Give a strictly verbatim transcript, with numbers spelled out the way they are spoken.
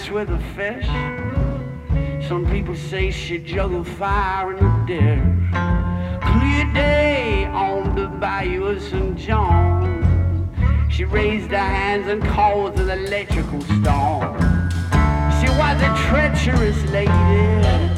dance with a fish. Some people say she juggled fire in the dish. Clear day on the bayou of Saint John. She raised her hands and caused an electrical storm. She was a treacherous lady.